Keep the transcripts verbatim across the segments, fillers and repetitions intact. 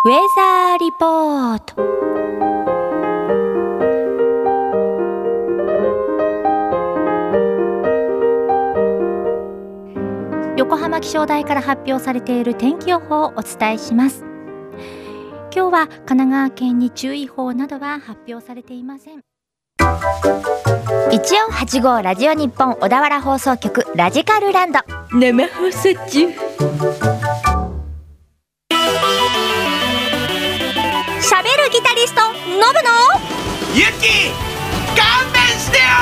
ウェザーリポート。横浜気象台から発表されている天気予報をお伝えします。今日は神奈川県に注意報などは発表されていません。いちよんはちごラジオ日本小田原放送局ラジカルランド生放送中。喋るギタリストノブのユキ勘弁してよ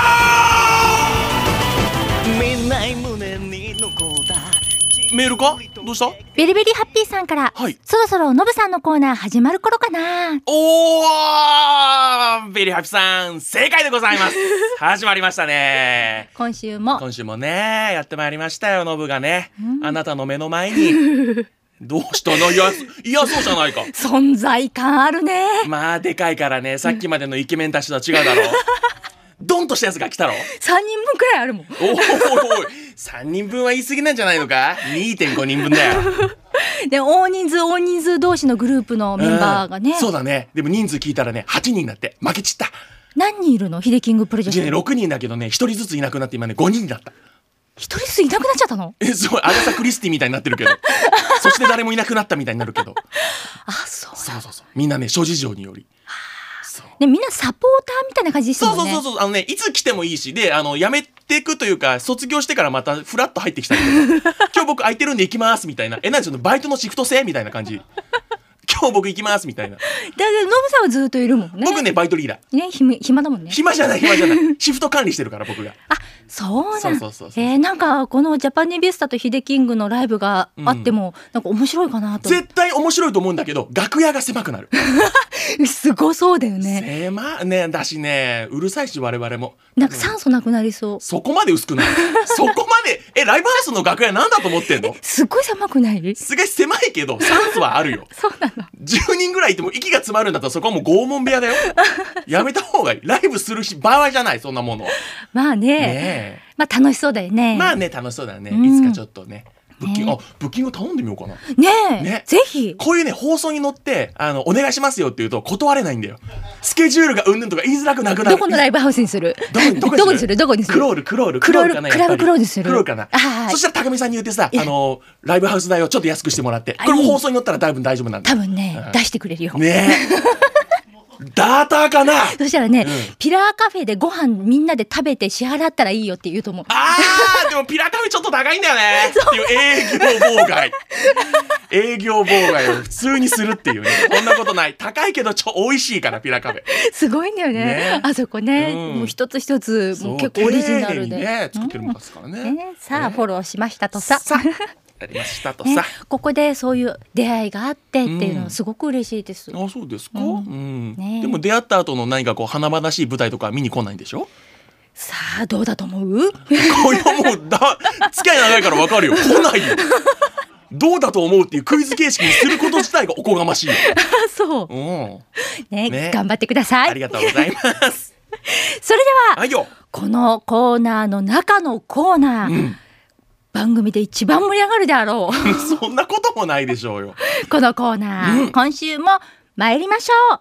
見ない胸に残ったメールかどうしたビリビリハッピーさんから、はい、そろそろノブさんのコーナー始まる頃かな。 おービリハッピーさん正解でございます始まりましたね。 今週も今週もねやってまいりましたよノブがね、うん、あなたの目の前にどうしたのいや、いやそうじゃないか存在感あるね。 まあでかいからねさっきまでのイケメンたちとは違うだろうドンとしたやつが来たろ。 さんにんぶんくらいあるもん。 おいおいおいさんにんぶんは言い過ぎなんじゃないのか にてんごにんぶんだよで大人数大人数同士のグループのメンバーがね、 うん、そうだね。でも人数聞いたらねはちにんだって負けちった。 何人いるのヒデキングプロジェクト、 ね、ろくにんだけどねひとりずついなくなって今ねごにんだった。 ひとりずついなくなっちゃったの。 えそうアガサ・クリスティみたいになってるけどそして誰もいなくなったみたいになるけどあそうそうそうそうみんなね諸事情によりね、みんなサポーターみたいな感じですもんね。 そうそうそうそうあのねいつ来てもいいしであの辞めていくというか卒業してからまたフラッと入ってきたりとか今日僕空いてるんで行きますみたいなえなんちゅうのバイトのシフト制みたいな感じ今日僕行きますみたいな。だけどノブさんはずっといるもんね。 僕ねバイトリーダーね暇暇だもんね。 暇じゃない暇じゃないシフト管理してるから僕が。 あそうなんそうそうそうそうえー、なんかこのジャパニビスタとヒデキングのライブがあっても、うん、なんか面白いかなと。 絶対面白いと思うんだけど楽屋が狭くなるすごそうだよね。 狭ねだしねうるさいし我々もなんか酸素なくなりそう。 そこまで薄くないそこまでえライブハウスの楽屋なんだと思ってんの。 すっごい狭くない？ すごい狭いけど酸素はあるよそうなの。 じゅうにんぐらいいても息が詰まるんだったらそこはもう拷問部屋だよやめた方がいい。ライブするし場合じゃないそんなもの。 まあねねまあ楽しそうだよね。 まあね楽しそうだよね、うん、いつかちょっとねブッキング、ね、あブッキング頼んでみようかな。 ねえ、ね、ぜひこういうね放送に乗ってあのお願いしますよって言うと断れないんだよ。スケジュールがうんぬんとか言いづらくなくなる。 どこのライブハウスにする？ どこにどこにする？ どこにする？ クロールクロールクロールかな。クラブクロールにする。 クロールかな。そしたら高見さんに言ってさあのライブハウス代をちょっと安くしてもらってこれも放送に乗ったら多分大丈夫なんだ。 多分ね、うん、出してくれるよねダーターかな。 そしたらね、うん、ピラーカフェでご飯みんなで食べて支払ったらいいよって言うと思う。 あーでもピラーカフェちょっと高いんだよねっていう営業妨害営業妨害を普通にするっていうね。こんなことない。高いけどちょ美味しいからピラーカフェすごいんだよ ね, ねあそこね、うん、もう一つ一つもう結構オリジナルで、 ね、作ってるもんですからね、 うんねさあ、ね、フォローしましたとささやりましたとさ、 ね、ここでそういう出会いがあってっていうのはすごく嬉しいです、 うん、あそうですか、うんうんね、 でも出会った後の何かこう華々しい舞台とか見に来ないんでしょ。 さあどうだと思う？ こういうもうだ付き合い長いから分かるよ。来ないよどうだと思うっていうクイズ形式にすること自体がおこがましいよそう、 うんねね、頑張ってください。 ありがとうございますそれでは、 はいよ、 このコーナーの中のコーナー、うん番組で一番盛り上がるであろうそんなこともないでしょうよこのコーナー、うん、今週も参りましょう。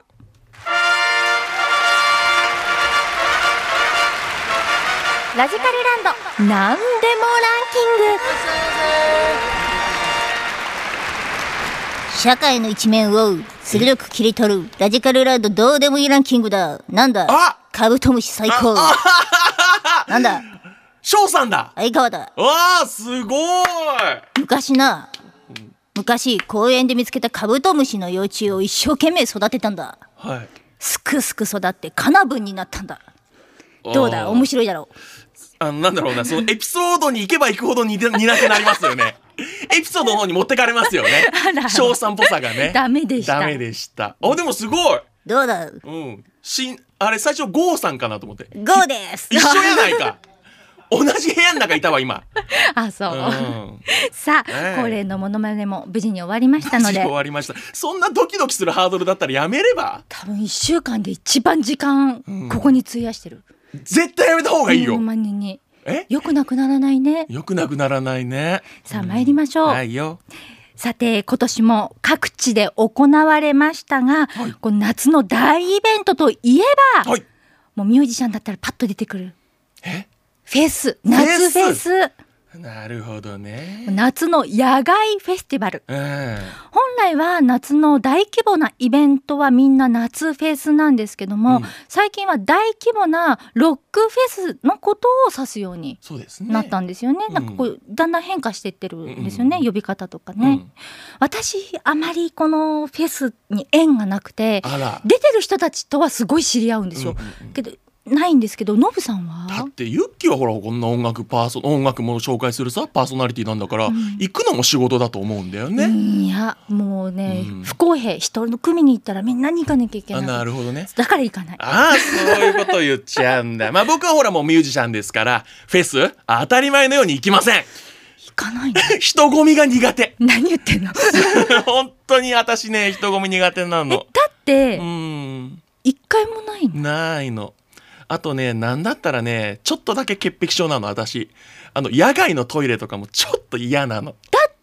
ラジカルランドなんでもランキング。 社会の一面を鋭く切り取るラジカルランドどうでもいいランキングだ。なんだカブトムシ最高。なんだ翔さんだ。 相川だ。 わーすごい。 昔な、昔公園で見つけたカブトムシの幼虫を一生懸命育てたんだ、はい、すくすく育ってカナブンになったんだ。どうだ面白いだろう。 あのなんだろうなそのエピソードに行けば行くほど似て似なくなりますよねエピソードの方に持ってかれますよね翔さんっぽさがね。 ダメでしたダメでした。あでもすごい。 どうだ、 うん、しんあれ最初ゴーさんかなと思って。 ゴーです一緒やないか同じ部屋の中いたわ今あそう、 うん、 さあ、えー、恒例のモノマネも無事に終わりましたので。 終わりました。そんなドキドキするハードルだったらやめれば。 多分いっしゅうかんで一番時間、うん、ここに費やしてる。 絶対やめた方がいいよ。 モノマネにえよくなくならないね。 よくなくならないね。 さあ参りましょう、 うん、はいよ。 さて今年も各地で行われましたが、はい、こう夏の大イベントといえば、はい、もうミュージシャンだったらパッと出てくるえフェス、夏フェス。 なるほどね。 夏の野外フェスティバル、 うん、 本来は夏の大規模なイベントはみんな夏フェスなんですけども、うん、最近は大規模なロックフェスのことを指すようになったんですよね。 うん、 なんかこうだんだん変化していってるんですよね、うん、呼び方とかね、うん、私あまりこのフェスに縁がなくて、出てる人たちとはすごい知り合うんですよ、うんうんうん、けどないんですけど、ノブさんはだってユッキーはほらこんな音楽パーソ音楽も紹介するさパーソナリティなんだから、うん、行くのも仕事だと思うんだよね。 いやもうね、うん、不公平、一人の組に行ったらみんなに行かなきゃいけない。 あ、なるほどね。 だから行かない。 ああ、そういうこと言っちゃうんだまあ僕はほらもうミュージシャンですからフェス当たり前のように行きません。 行かないの人混みが苦手。 何言ってんの本当に私ね人混み苦手なの。 えだってうん一回もないの。 ないの。あとね、なんだったらね、ちょっとだけ潔癖症なの、私。あの、野外のトイレとかもちょっと嫌なの。 だって、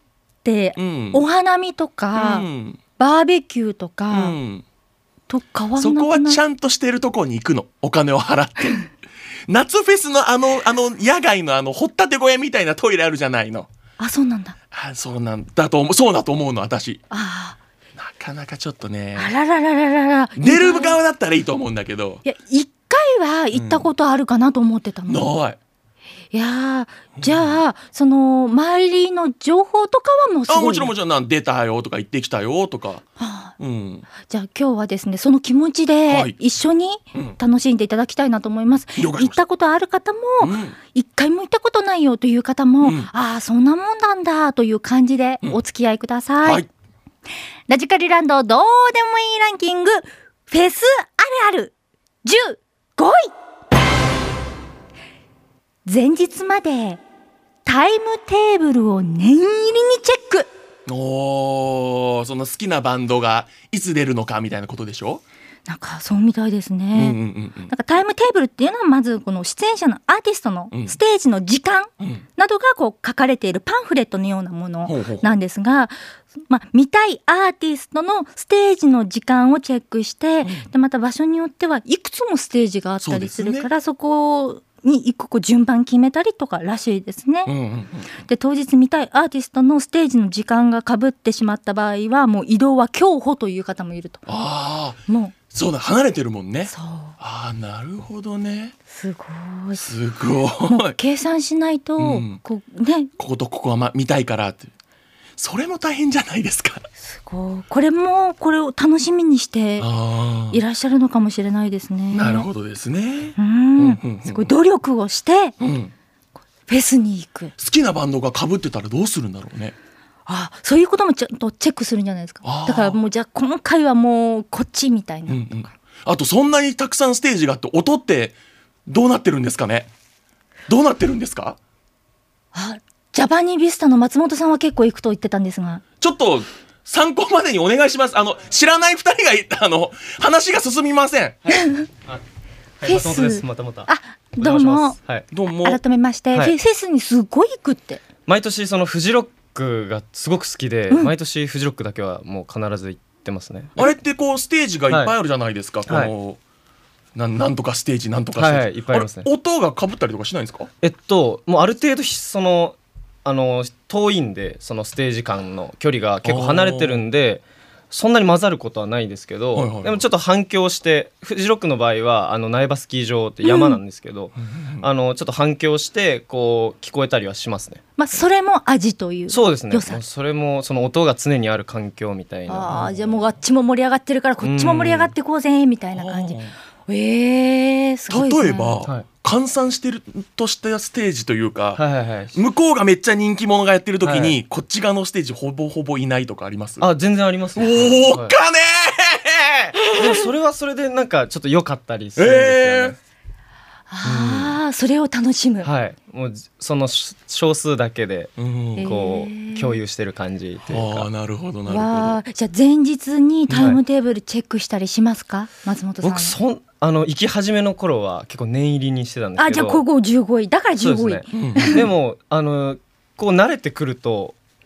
うん、お花見とか、うん、バーベキューとか、うん、と変わんなくない？ そこはちゃんとしてるところに行くの。お金を払って。夏フェスのあの、あの、野外のあの、掘ったて小屋みたいなトイレあるじゃないの。 あ、そうなんだ。 あ、そうなんだと思う、そうだと思うの、私。 ああ。 なかなかちょっとね。 あらららららら。 出る側だったらいいと思うんだけど。 いや、一回は行ったことあるかなと思ってたの。 ない。 いやじゃあ、その周りの情報とかはもうすごい、ね、 あもちろんもちろんなん出たよとか行ってきたよとか、はあうん、 じゃあ今日はですねその気持ちで一緒に楽しんでいただきたいなと思います、うん、行ったことある方も、うん、一回も行ったことないよという方も、うん、ああそんなもんなんだという感じでお付き合いください、うんはい、ラジカリランドどうでもいいランキングフェスあるあるじゅうごい、前日までタイムテーブルを念入りにチェック。 おー、その好きなバンドがいつ出るのかみたいなことでしょ。 なんかそうみたいですね、 うんうんうん、 なんかタイムテーブルっていうのはまずこの出演者のアーティストのステージの時間などがこう書かれているパンフレットのようなものなんですが、まあ、見たいアーティストのステージの時間をチェックして、うん、でまた場所によってはいくつもステージがあったりするから そ,、ね、そこに一個順番決めたりとからしいですね、 うんうんうん、 で当日見たいアーティストのステージの時間が被ってしまった場合はもう移動は競歩という方もいると。 あもうそうだ離れてるもんね。 そうあーなるほどね。 すごいすごいもう計算しないと、うん、こうね、 こことここは、ま、見たいからってそれも大変じゃないですか。 すごいこれもこれを楽しみにしていらっしゃるのかもしれないですね。 なるほどですね。 うん、うんうんうん、すごい努力をして、うん、フェスに行く。 好きなバンドが被ってたらどうするんだろうね。 あそういうこともちゃんとチェックするんじゃないですか。だからもうじゃあ今回はもうこっちみたいな、うんうん、 あとそんなにたくさんステージがあって音ってどうなってるんですかね。どうなってるんですか。 あジャパニービスタの松本さんは結構行くと言ってたんですがちょっと参考までにお願いします。あの知らないふたりがあの話が進みません、はいはい、松本です。またまたあどうも、 はい、どうも改めまして、はい、フェスにすごい行くって毎年そのフジロックがすごく好きで、うん、毎年フジロックだけはもう必ず行ってますね。 あれってこうステージがいっぱいあるじゃないですか、はい、この、はい、な, なんとかステージなんとかステージ、 はいはい、いっぱいありますね。 音が被ったりとかしないんですか。 えっともうある程度そのあの遠いんでそのステージ間の距離が結構離れてるんでそんなに混ざることはないですけど、はいはいはい、でもちょっと反響してフジロックの場合はあの苗場スキー場って山なんですけど、うん、あのちょっと反響してこう聞こえたりはしますね。 まあ、それも味という良さ。 そうですね。それもその音が常にある環境みたいな。 あじゃあもうあっちも盛り上がってるからこっちも盛り上がってこうぜみたいな感じ、うん、えー、すごいですね。 例えば、はい換算してるとしたステージというか、 はいはいはい、 向こうがめっちゃ人気者がやってる時に、はい、こっち側のステージほぼほぼいないとかあります？ あ全然ありますね。 おー、はい、かねーでもそれはそれでなんかちょっと良かったりするんですよね、えー、 ああ、うん、それを楽しむ。 はいもうその少数だけでこう共有してる感じというか。 あなるほどなるほど。 じゃあ前日にタイムテーブルチェックしたりしますか、はい、松本さんは。 僕そんあの行き始めの頃は結構念入りにしてたんですけど。 あじゃあここじゅうごいだからじゅうごい。 で, ね、うん、でもあのこう慣れてくると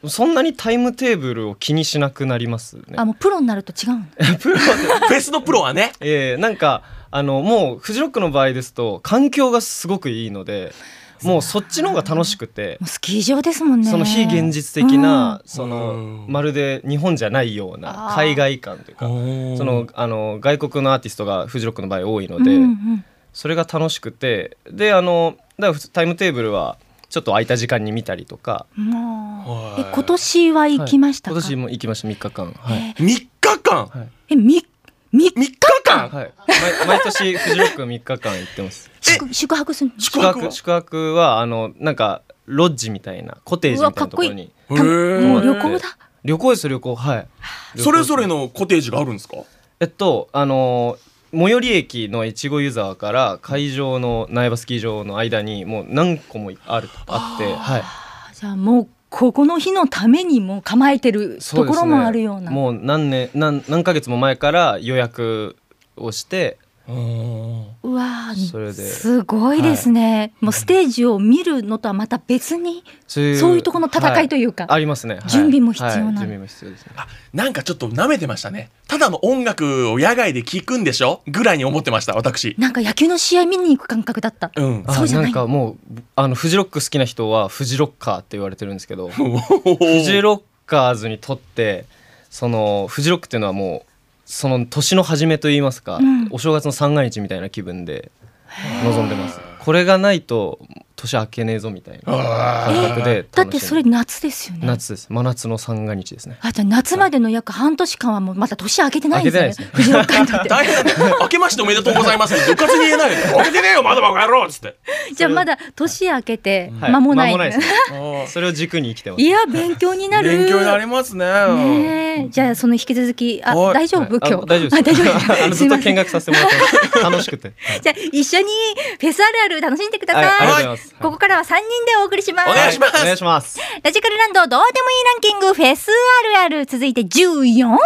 そんなにタイムテーブルを気にしなくなりますね。 あもうプロになると違うプロでフェスのプロはね、 えー、なんかあのもうフジロックの場合ですと環境がすごくいいので、もうそっちの方が楽しくて、 もうスキー場ですもんね。 その非現実的な、 うん、 そのうんまるで日本じゃないような海外感というか、そのあの外国のアーティストがフジロックの場合多いので、 うんうん、 それが楽しくて、であのだからタイムテーブルはちょっと空いた時間に見たりとか。 もうえ今年は行きましたか？ はい、今年も行きましたみっかかん、はい、 みっかかん、 はい、 えみみっかかん、 はい、毎, 毎年フジロックみっかかん行ってます。 宿, 宿泊するの？ 宿泊宿泊はあのなんかロッジみたいなコテージみたいなところに。 うわかっこいい。もう旅行だ。 旅行です旅行、はい。 それぞれのコテージがあるんですか？ えっとあの最寄り駅の越後湯沢から会場の苗場スキー場の間にもう何個もあるあって、はい。 じゃあもうここの日のためにもう構えてるところもあるような。 うね、もう何年何何ヶ月も前から予約をして。 うわそれですごいですね、はい、もうステージを見るのとはまた別にそういう、そういうところの戦いというか、 はい、ありますね、はい、 準備も必要な、はい、 準備も必要ですね。 あ、なんかちょっと舐めてましたね。ただの音楽を野外で聴くんでしょぐらいに思ってました私。 なんか野球の試合見に行く感覚だった、 うん、 そうじゃない。 なんかもうあのフジロック好きな人はフジロッカーって言われてるんですけどフジロッカーズにとってそのフジロックっていうのはもうその年の初めといいますか、うん、お正月の三が日みたいな気分で臨んでます。これがないと年明けねえぞみたいな感覚で。 だってそれ夏ですよね。 夏です。真夏の三が日ですね。 あ、じゃあ夏までの約半年間はもうまだ年明けてないんですね。フジロッカーにとって大変だね。明けましておめでとうございますって部活に言えないよ。明けてねえよまだバカ野郎っつって。 じゃあまだ年明けて間もない、 はい、間もないですね。それを軸に生きてます。 いや勉強になる。 勉強になりますね。 ね、じゃあその引き続きあ、はい、大丈夫、はい、今日大丈夫です。あのずっと見学させてもらって楽しくて。 じゃあ一緒にフェスあるある楽しんでください。 はい、ありがとうございます。 ここからはさんにんでお送りします。 お願いします。 お願いします。 ラジカルランドどうでもいいランキングフェスあるある、続いてじゅうよんい。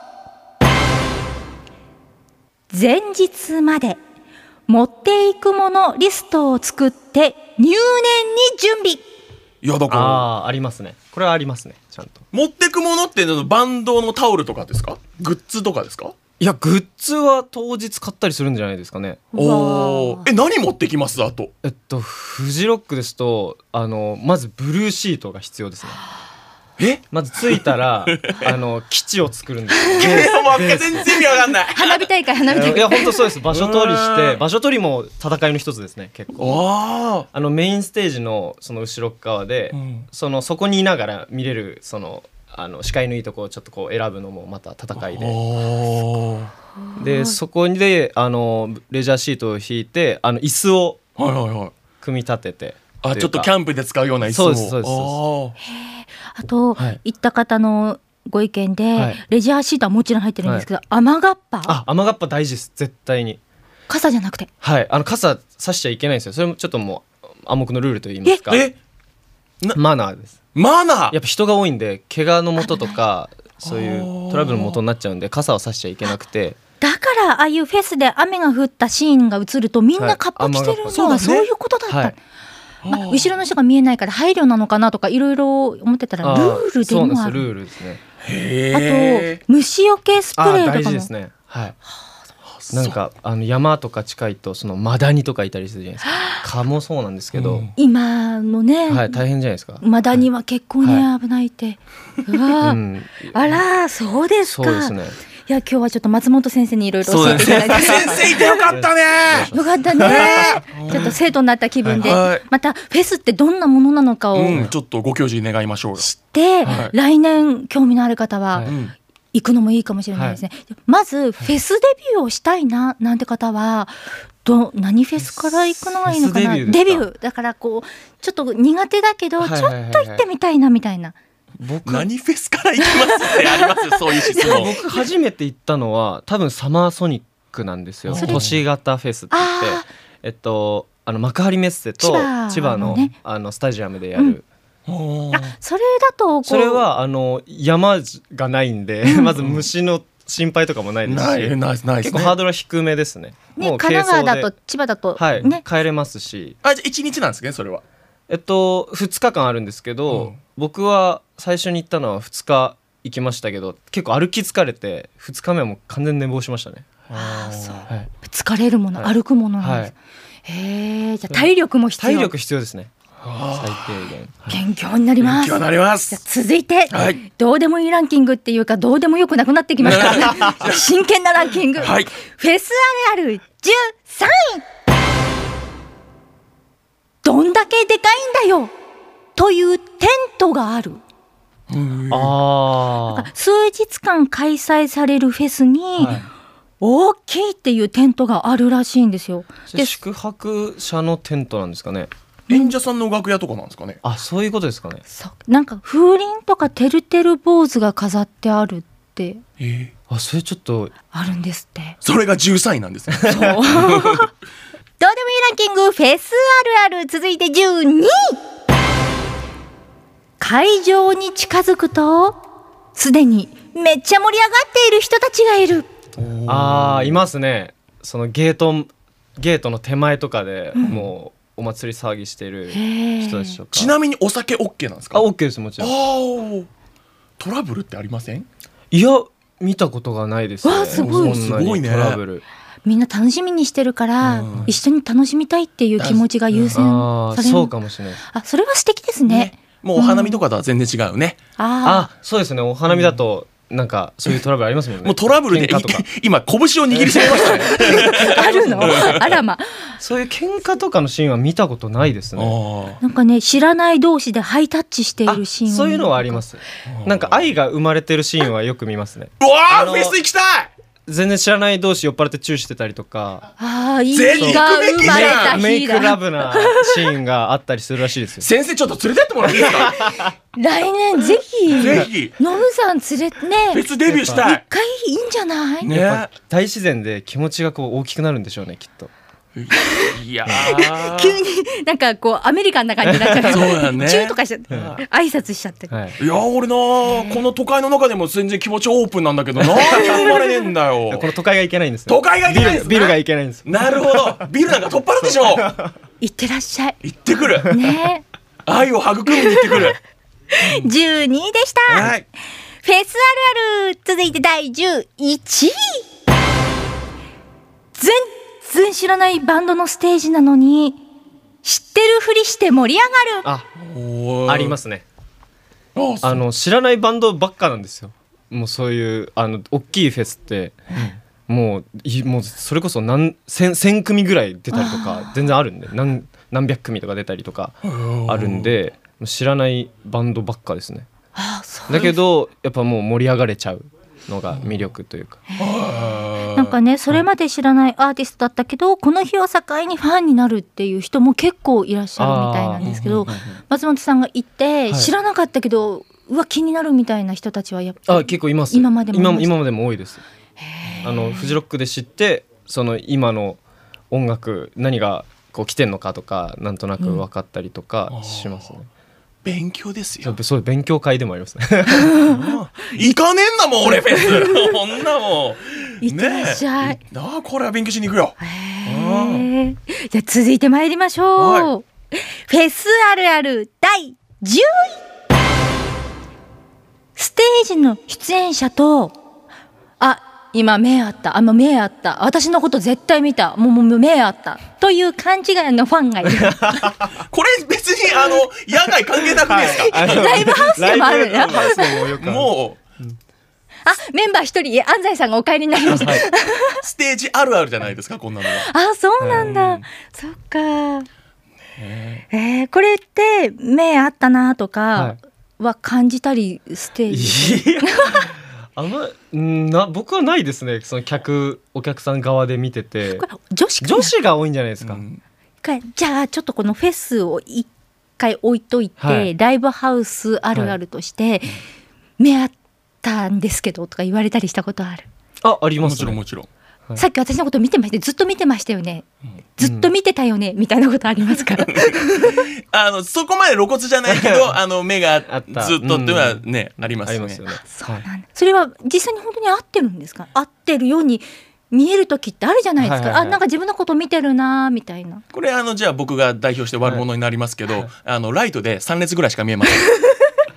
前日まで持っていくものリストを作って入念に準備。 いやだからあありますね。これはありますね。ちゃんと持ってくものってバンドのタオルとかですか？グッズとかですか？ いやグッズは当日買ったりするんじゃないですかね。 おえ何持ってきます？あとえっとフジロックですとあのまずブルーシートが必要ですね。 えまず着いたらあの基地を作るんですよ。 全然意味わかんない。 花火大会花火大会。 いや本当そうです。場所取りして場所取りも戦いの一つですね。結構あのメインステージのその後ろ側で、うん、そのそこにいながら見れるそのあの視界のいいところをちょっとこう選ぶのもまた戦いで、でそこであのレジャーシートを引いてあの椅子を組み立てて、 はいはいはい、あちょっとキャンプで使うような椅子を。 そうですそうですそうです。 あと、はい、行った方のご意見で、はい、レジャーシートはもちろん入ってるんですけど、はい、雨がっぱ。 あ雨がっぱ大事です。絶対に傘じゃなくて、 はい、あの傘差しちゃいけないんですよ。それもちょっともう暗黙のルールといいますか、 えマナーです。 マナーやっぱ人が多いんで怪我の元とかそういうトラブルの元になっちゃうんで傘を差しちゃいけなくて、 だからああいうフェスで雨が降ったシーンが映るとみんなカッパ着てるのはそういうことだった、はいまあ、後ろの人が見えないから配慮なのかなとかいろいろ思ってたらルールでもある。そうなんです、 ルールですね。 へあと虫除けスプレーとかも大事ですね。はい。なんかあの山とか近いとそのマダニとかいたりするじゃないですか。蚊もそうなんですけど、うん、 今のね、 はい、大変じゃないですか。 マダニは結構ね危ないって、はい、うわ、うん、あらそうですか。 そうですね。 いや今日はちょっと松本先生にいろいろ教えていただいて、 先生いてよかったねよかったねちょっと生徒になった気分で、はい、またフェスってどんなものなのかを、うん、 ちょっとご教示願いましょうよ。 知って、はい、来年興味のある方は、はい、行くのもいいかもしれないですね、はい、まずフェスデビューをしたいななんて方はど何フェスから行くのがいいのかな。デビュー、デビューだからこうちょっと苦手だけど、はいはいはいはい、ちょっと行ってみたいなみたいな。 僕何フェスから行きますってありますそういう質問。 僕初めて行ったのは多分サマーソニックなんですよ。都市型フェスって言ってえっとあの幕張メッセと千葉の、ね、あのスタジアムでやる、 うん、あそれだとこうそれはあの山がないんで、うん、まず虫の心配とかもないですし、ないないないですね、結構ハードルは低めですね。 ねもう神奈川だと千葉だと、 はいね、 帰れますし。 あじゃあいちにちなんですねそれは。 えっとふつかかんあるんですけど、 僕は最初に行ったのはふつか行きましたけど、結構歩き疲れてふつかめはもう完全に寝坊しましたね。 ああそう、 はい、 疲れるもの、はい、歩くものなんです、はい、へえ、じゃあ体力も必要。 体力必要ですね、最低限。 勉強になります。 勉強になります。 じゃあ続いて、はい、どうでもいいランキングっていうかどうでもよくなくなってきました真剣なランキング、はい、フェスあるあるじゅうさんい、どんだけでかいんだよというテントがある。あなんか数日間開催されるフェスに、はい、大きいっていうテントがあるらしいんですよ。 で宿泊者のテントなんですかね。 演者さんの楽屋とかなんですかね。 あ、そういうことですかね。 そうなんか風鈴とかてるてる坊主が飾ってあるって、 えー、あそれちょっとあるんですって。 それがじゅうさんいなんですね。そうどうでもいいランキングフェスあるある、続いてじゅうにい、会場に近づくとすでにめっちゃ盛り上がっている人たちがいる。 あーいますね。そのゲートゲートの手前とかで、うん、もうお祭り騒ぎしている人でしょうか。 ちなみにお酒 OK なんですか。 あ OK です、もちろん。 あトラブルってありません。 いや見たことがないですね。 わすごいすごいね。トラブルみんな楽しみにしてるから、うん、一緒に楽しみたいっていう気持ちが優先される、うん、あそうかもしれない。 あそれは素敵ですね。ねもうお花見とかとは全然違うね、 うん、 ああそうですね。お花見だとなんかそういうトラブルありますもんね。 もうトラブルで今拳を握りしめましたねあるのあらまそういう喧嘩とかのシーンは見たことないですね。 なんかね知らない同士でハイタッチしているシーン、 そういうのはあります。なんか愛が生まれてるシーンはよく見ますね。 うわーフェス行きたい。 全然知らない同士酔っ払ってチューしてたりとか、 あいいが生まれた日だ。 メイクラブなシーンがあったりするらしいですよ。 先生ちょっと連れてってもらっていいですか来年ぜひぜひノムさん連れてねフェスデビューしたい。 一回いいんじゃない、 ね、やっぱ大自然で気持ちがこう大きくなるんでしょうねきっと。 いや急になんかこうアメリカンな感じになっちゃう。 そうだね。 チューとかしちゃって、うん、挨拶しちゃって、はい、 いや俺なこの都会の中でも全然気持ちオープンなんだけど何にも生まれねえんだよこの都会がいけないんですよ。 都会がいけないんです。 ビル、ビルがいけないんです。 なるほどビルなんか取っ払うでしょ行ってらっしゃい。 行ってくるね愛を育みに行ってくるじゅうにいでした、はい、フェスあるある続いてだいじゅういちい、全然知らないバンドのステージなのに知ってるふりして盛り上がる。 あ、ありますね。あの知らないバンドばっかなんですよ。もうそういうあの大きいフェスって、うん、もうもうそれこそ何千千組ぐらい出たりとか全然あるんで、何何百組とか出たりとかあるんで知らないバンドばっかですね。 ああそうだけどやっぱもう盛り上がれちゃうのが魅力というか、 なんかねそれまで知らないアーティストだったけどこの日を境にファンになるっていう人も結構いらっしゃるみたいなんですけど、松本さんが行って知らなかったけど、はい、うわ気になるみたいな人たちはやっぱりあ結構います。 今までも今、今までも多いです。あのフジロックで知ってその今の音楽何がこう来てんのかとかなんとなく分かったりとかしますね、うん勉強ですよ。 そう勉強会でもありますね行かねえんだもん俺フェスこんなもん行ってらっしゃい、 ね、あこれは勉強しに行くよ。 へじゃあ続いてまいりましょう、はい、フェスあるあるだいじゅうい、ステージの出演者とあ今目あったあの目あった私のこと絶対見たもうもう目あったという勘違いのファンがいるこれ別にあの野外関係なくないですか、 はい、ライブハウスでもあるよもうあメンバー一人安西さんがお帰りになりました、はい、 ステージあるあるじゃないですかこんなのは。 あそうなんだ、うん、そっか、ねえー、これって目あったなとかは感じたりステージ、はいあんまな僕はないですね。その客お客さん側で見ててこれ女子かな女子が多いんじゃないですか、うん、 じゃあちょっとこのフェスを一回置いといて、はい、ライブハウスあるあるとして、はい、目あったんですけどとか言われたりしたことある。 ああります、ね、 もちろんもちろん、 はい、さっき私のこと見てましたずっと見てましたよね、うん、ずっと見てたよね、うん、みたいなことありますからあのそこまで露骨じゃないけどあの目がずっとっていうのはね、うん、ありますよね。 よねそうなんだ、はい、それは実際に本当に合ってるんですか。合ってるように見える時ってあるじゃないですか、はいはいはい、あなんか自分のこと見てるなみたいな。 これあのじゃあ僕が代表して悪者になりますけど、はい、あのライトでさん列ぐらいしか見えません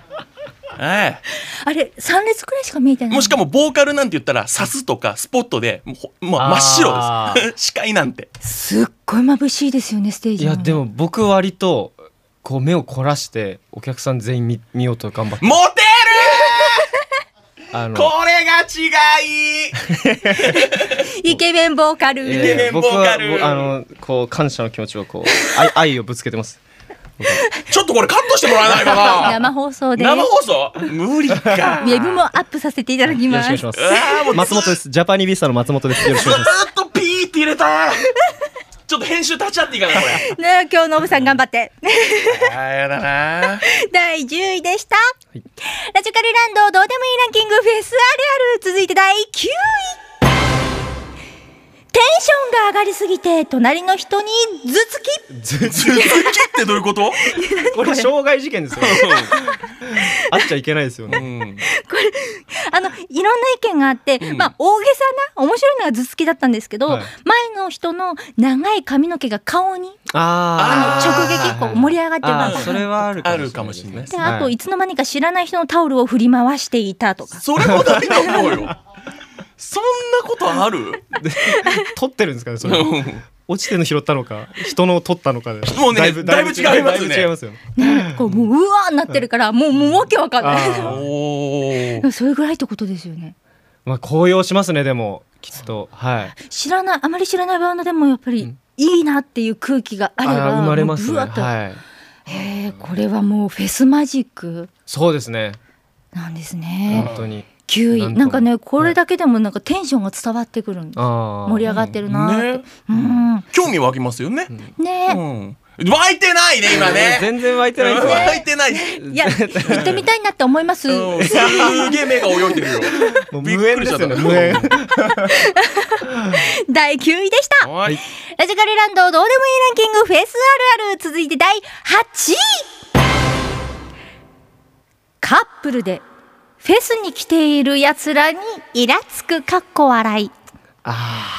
えあれさん列くらいしか見えてない。 えもうしかもボーカルなんて言ったらサスとかスポットでもうほ、まあ、真っあ白です視界なんて。 すっごい眩しいですよねステージのね。 いやでも僕割とこう目を凝らしてお客さん全員 見, 見ようと頑張ってモテあのるこれが違いイケメンボーカル、 イケメンボーカル僕はぼあのこう感謝の気持ちをこう愛愛をぶつけてます。 ちょっとこれカットしてもらえないかな生放送で生放送無理かウェブもアップさせていただきよろます。 しくお願いします。 うわーもう松本です。ジャパニビスタの松本です。よろしくずお願いします。 ーっとピーって入れたちょっと編集立ち会っていいかなこれね今日ノブさん頑張ってあーやだなだいじゅういでした、 いラジカルランドどうでもいいランキングフェスあるある続いてだいきゅうい。テンションが上がりすぎて隣の人に頭突き。 ずずきってどういうことこれ傷害事件ですよ。あっちゃいけないですよね。 うんあのいろんな意見があって、 うんまあ大げさな面白いのが頭突きだったんですけど、 はい前の人の長い髪の毛が顔にあ直撃こう盛り上がってるあなーそれはあるあるかもしれないであといつの間にか知らない人のタオルを振り回していたとか。 それもないと思うよそんなことある取ってるんですかねそれ。落ちてるの拾ったのか人の取ったのかでもうねだいぶ違いますねだいぶ違いますよね。 ね、こうもううわーなってるからもうもうわけわかんない。 あーおーそれぐらいってことですよね。 まあ高揚しますねでもきっとはい知らないあまり知らないバンドでもやっぱりいいなっていう空気があればあー生まれますねもうブワッとはいへーこれはもうフェスマジックそうですねなんですね。 本当にきゅういなんとなんかねこれだけでもなんかテンションが伝わってくるんです。 あー盛り上がってるなーって、 ねうん興味湧きますよねねうん湧いてないね今ね全然湧いてないですよ湧いてないいや行ってみたいなって思います。 うんすげえ目が泳いでるよもうびっ無縁ですくりしちゃったよね無縁。 だいきゅういでした。 はいラジカルランドどうでもいいランキングフェスあるある続いてだいはちい。カップルでフェスに来ているやつらにイラつくかっこ笑い。 あ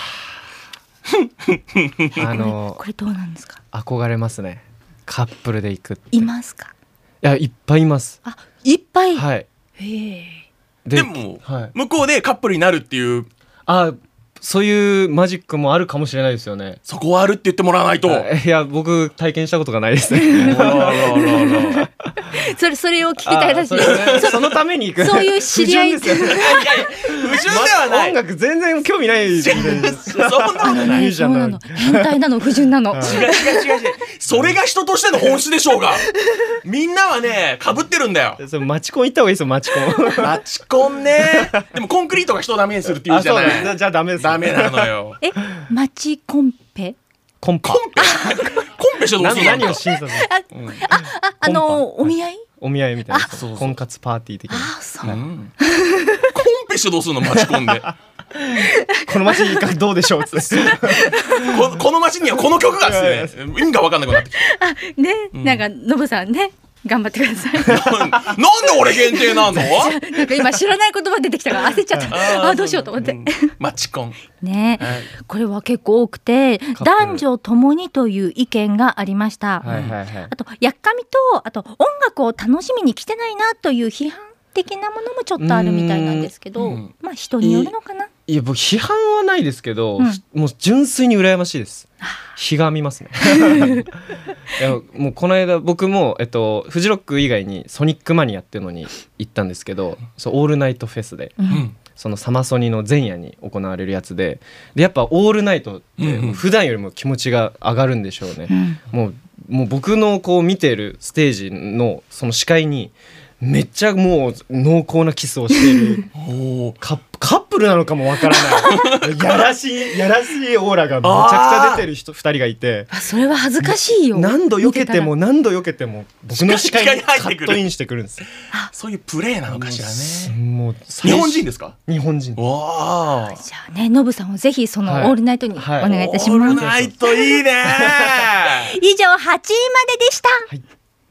のこれどうなんですか。 憧れますねカップルで行くっていますか。 いやいっぱいいますあいっぱい、 はいへえでもはい、 向こうでカップルになるっていうあそういうマジックもあるかもしれないですよね。 そこはあるって言ってもらわないとあいや僕体験したことがないですね。 あららららそれそれを聞きたいらしい。 あそれそのために行くそういう知り合い不純ですよねいやいや不純ではない音楽全然興味ないそんなことないいいじゃないそうなの変態なの不純なの。 違う違う違う違うそれが人としての本質でしょうがみんなはね被ってるんだよそれマチコン行った方がいいですよマチコン。 マチコンねでもコンクリートが人をダメにするって言うじゃないあそうだじゃあダメです。 ダメなのよえマチコンペコンパ。 コンペコンペしてどうするの何何を審査するああのお見合い。 お見合いみたいなそうそう婚活パーティー的な。 あそう、 うんコンペしてどうするのマチコンでこの街がどうでしょうっつって。 ここの街にはこの曲がっつってね意味が分かんなくなってきてね、なんかノブさんね頑張ってください。 なんなんで俺限定なのなんか今知らない言葉出てきたから焦っちゃった。あどうしようと思って。 んマチコンね、 はいこれは結構多くてプル男女ともにという意見がありました。 はいはいはい。 あとやっかみとあと音楽を楽しみに来てないなという批判的なものもちょっとあるみたいなんですけど、 うんまあ人によるのかな。 いや僕批判はないですけど、 うんもう純粋に羨ましいです。ひがみますね。いやもうこの間僕も、えっと、フジロック以外にソニックマニアっていうのに行ったんですけど、そうオールナイトフェスで、 ううんんそのサマソニの前夜に行われるやつで、でやっぱオールナイトってうんうん普段よりも気持ちが上がるんでしょうね。 うんもうもう僕のこう見てるステージのその視界にめっちゃもう濃厚なキスをしているおーカップカップルなのかもわからないやらしいやらしいオーラがめちゃくちゃ出てる人ふたりがいて、 あそれは恥ずかしいよ。 何度避けても見何度避けても僕の視界に視界に入ってくるカットインしてくるんですよ。 そういうプレーなのかしらねもう日本人ですか日本人わあじゃあねノブさんをぜひそのはいオールナイトにおはい願いいたしオールます。 ナイトいいね以上はちいまででした。 はい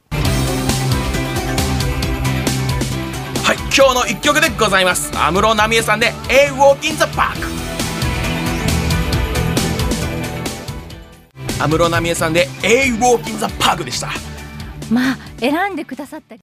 はい今日の一曲でございます安室奈美恵さんで A Walk in the Park 安室奈美恵さんで A Walk in the Park でしたまあ選んでくださった